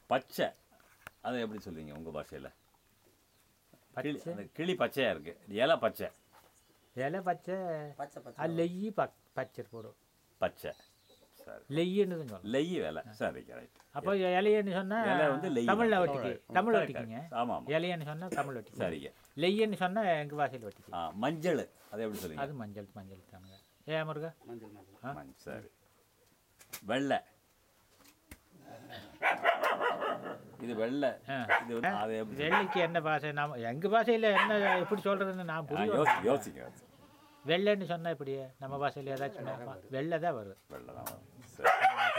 பச்சை அதை எப்படி சொல்லுவீங்க உங்கள் பாஷையில்? கிளி, அந்த கிளி பச்சையாக இருக்குது, இலை பச்சை. இலை பச்சை அது லெய்யி பச்சை போடும். பச்சை சரி, லெய்யின்னு தான் சொல்லணும். லெய்யி வேலை சரி, ரைட். அப்போ இலையன்னு சொன்னால் இலை வந்து லெய்யி. தமிழில் வெட்டிக்கு, தமிழ் வெட்டிக்குங்க. ஆமாம், இலையன்னு சொன்னால் தமிழ் வெட்டிக்கு. சரிங்க. லெய்யன்னு சொன்னால் எங்கள் பாஷையில் வெட்டிக்கு. மஞ்சள் அதை எப்படி சொல்லுவீங்க? அது மஞ்சள் தானுங்க. ஏன் முருகா? மஞ்சள் சரி. வெள்ளை, இது வெள்ளை, இது வந்து அதை எப்படி? வெள்ளைக்கு என்ன பாஷை? நாம் எங்கள் பாஷையில் என்ன எப்படி சொல்கிறதுன்னு நான் புரியும். யோசிக்க. வெள்ளைன்னு சொன்னால் இப்படி நம்ம பாஷையில் ஏதாச்சும் வெள்ளை தான் வரும். வெள்ளை தான் வரும். சரி.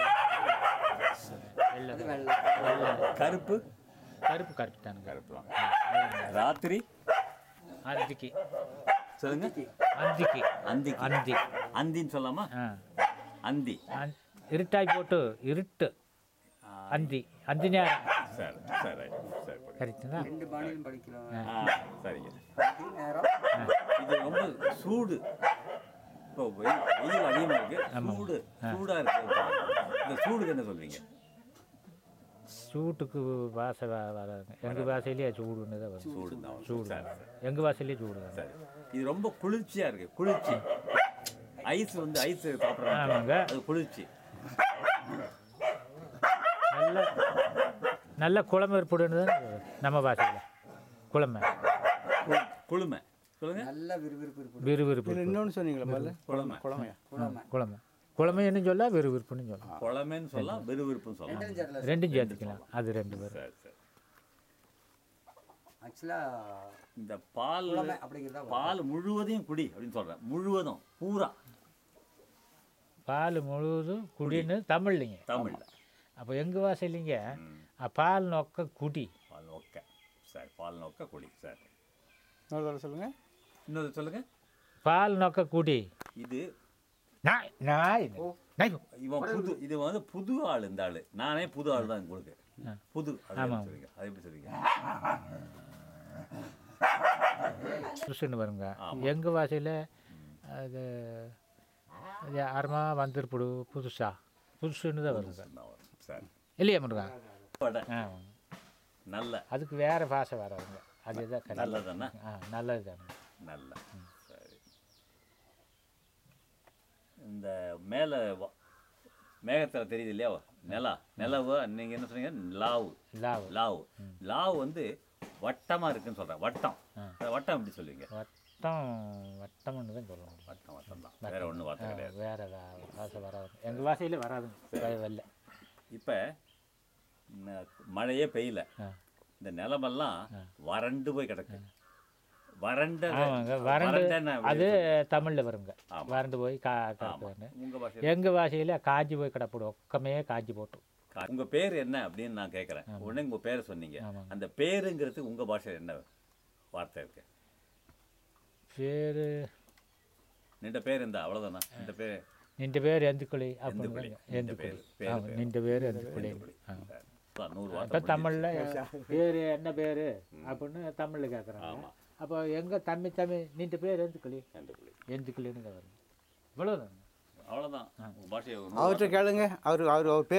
வெள்ளை கருப்பு, கருப்பு கருப்பு தானுங்க. கருப்பு தான். ராத்திரி, அந்திக்கு சொல்லுங்க. அந்திக்கு அந்தி, அந்தி அந்தின்னு சொல்லாமா? அந்தி, இருட்டாய் போட்டு இருட்டு அந்தி, அந்தி நேரம். சரி சரி சரி, கரெக்டுங்களா? சரிங்க. இது ரொம்ப சூடு, இப்போ வெயில் அதிகமாக இருக்கு, சூடாக இருக்கு. இந்த சூடுக்கு என்ன சொல்வீங்க? சூட்டுக்கு பாஷை வராதுங்க. எங்கள் பாஷையிலேயே சூடுன்னு தான் வரும். சூடு தான். சூடு எங்கள் பாஷையிலேயே சூடு தான். சரி. இது ரொம்ப குளிர்ச்சியாக இருக்குது, குளிர்ச்சி. ஐஸ் வந்து ஐஸ் சாப்பிட்றாங்க, ஆமாங்க. அது குளிர்ச்சி. நல்ல நல்ல குழம்பு ஏற்படுன்னு தான் நம்ம பாஷையில். குழம்பு குளுமை சொல்லுங்க. நல்ல விறுவிறுப்பு. விறுவிறுப்பு. இன்னொன்று சொன்னீங்களா? குழமை, குழம்பு குழம்பைன்னு சொல்ல விறுவிறுப்புன்னு சொல்லலாம். குழமைன்னு சொல்லலாம், விறுவிறுப்புன்னு சொல்லலாம். ரெண்டும் சேர்த்துக்கலாம். அது ரெண்டு பேரும். சரி சரி. ஆக்சுவலாக இந்த பால் அப்படிங்கிறதா பால் முழுவதையும் குடி அப்படின்னு சொல்கிறேன். முழுவதும் பூரா பால் முழுவதும் குடின்னு தமிழ்லைங்க. தமிழில். அப்போ எங்கள் வாசையிலிங்க பால் நோக்க குடி. பால் நோக்க, சரி. பால் நோக்க குடி, சரி. இன்னொரு சொல்லுங்கள். இன்னொரு சொல்லுங்கள். பால் நோக்க குடி. இது இவன் புது, இது வந்து புது ஆள். இந்த ஆள் நானே புது ஆள் தான் உங்களுக்கு. புது சொல்லுங்க, அது எப்படி சொல்லுங்க? புதுசுன்னு வருங்க எங்கள் வாசையில். அது யாருமா வந்துருப்படு புதுசா புதுசுன்னு தான் வருங்க. சரி, இல்லையா முருகா? நல்ல, அதுக்கு வேறு பாஷை வராதுங்க. அதுதான் நல்லதானே? நல்லது தானே. நல்ல, சரி. இந்த மேலே மேகத்தில் தெரியுது இல்லையா நிலவு, நீங்கள் என்ன சொன்னீங்க? லாவு. லாவு லாவு லாவு வந்து வட்டமாக இருக்குன்னு சொல்கிறேன். வட்டம், வட்டம் எப்படி சொல்லுவீங்க? வட்டம்னு தான் சொல்லணும். வட்டம் தான், வேறு ஒன்றும் வார்த்தை கிடையாது. வேறு பாஷை வராது எங்கள் பாஷையில் வராதுங்க. வெள்ளை. இப்போ மழையே பெய்யல, இந்த நிலமெல்லாம் வறண்டு போய் கிடக்கு. வறண்ட, அது தமிழில் வருங்க. வறண்டு போய் எங்கள் பாஷையில் காஞ்சி போய் கிடப்படும். ஒக்கமே காஞ்சி போட்டு. உங்கள் பேர் என்ன அப்படின்னு நான் கேட்குறேன். உடனே உங்கள் பேரை சொன்னீங்க. அந்த பேருங்கிறது உங்கள் பாஷையில் என்ன வார்த்தை இருக்கு? பேர் நின்ற பேர் இருந்தா அவ்வளோதானா? இந்த பேர் நின்ற பேர் எந்துக்குழி அப்படின்னு. நின்ற பேர் எந்துக்குழி. இப்போ தமிழில் பேர் என்ன பேர் அப்படின்னு தமிழில் கேட்குறாங்க. அப்போ எங்கள் தமிழ் நின்ற பேர் எந்துக்குழி, எந்துக்குழின்னு வரும். இவ்வளோதான், அவ்வளோதான். பாஷையை அவர்கிட்ட கேளுங்க. அவர் பேர்